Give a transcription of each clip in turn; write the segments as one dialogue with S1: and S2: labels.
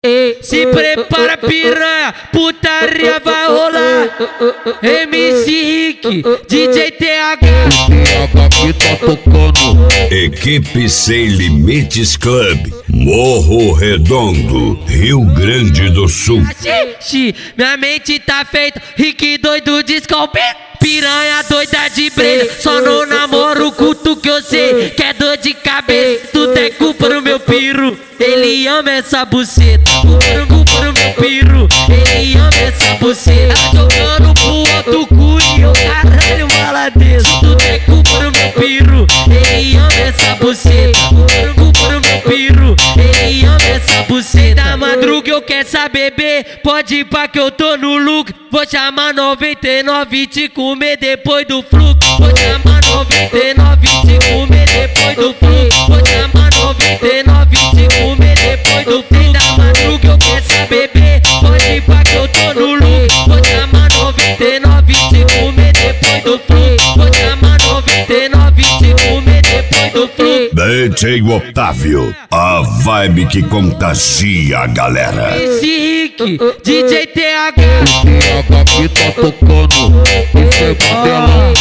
S1: Se prepara, piranha, putaria vai rolar. MC Rick, DJ TH
S2: que tá tocando.
S3: Equipe Sem Limites Club, Morro Redondo, Rio Grande do Sul.
S1: Minha mente tá feita, Rick doido de scalper. Piranha doida de breja, só não namoro culto que eu sei que é dor de cabeça. Tudo é culpa do meu piru, ele ama essa buceta. Culpa do meu piru, ele ama essa buceta. Tá jogando pro outro cu e eu caralho maladeiro. Tudo é culpa do meu piru, ele ama essa buceta. Culpa do meu piru, ele ama essa buceta. Da madruga eu quero saber beber, pode ir pra que eu tô no lucro. Vou chamar 99 e te comer depois do fluxo. Vou chamar 99 e te comer depois do fluxo. Vou chamar 99 e te comer depois do fluxo. Da madruga eu quero saber beber, pode ir pra que eu tô no lucro. Vou chamar 99 e te comer depois do fluxo. Vou chamar 99 e te comer depois do fluxo.
S3: DJ Otávio, a vibe que contagia a galera.
S1: Esse Rick, DJ TH
S2: que tá tocando. Isso é modelão.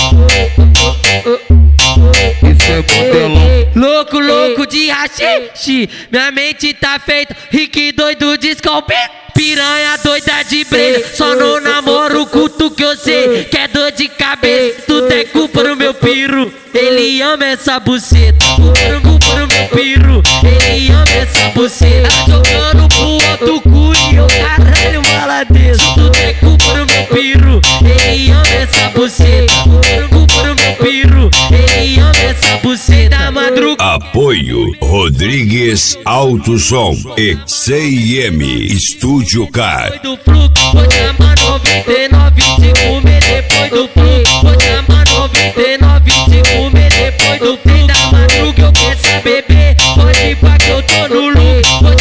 S2: Isso é modelão.
S1: Louco, louco de rachixe, minha mente tá feita, Rick doido de scalper. Piranha doida de breja, só não namoro culto que eu sei que é dor de cabeça. Tudo é culpa do meu piru, ele ama essa buceta. Culpa do meu piru, ele ama essa buceta. Tá jogando pro outro cu e eu caralho maladeiro. Tudo é culpa do meu piru, ele ama essa buceta. Culpa do meu piru, ele ama essa buceta. Da madruga
S3: Apoio Rodrigues Alto Som e CIM Estúdio Car.
S1: do fluxo, vou chamar 99 e te comer depois do fluxo. Vou chamar 99 e te comer depois do fluxo. Da madruga eu quero saber beber, pode ir pra que eu tô no lucro.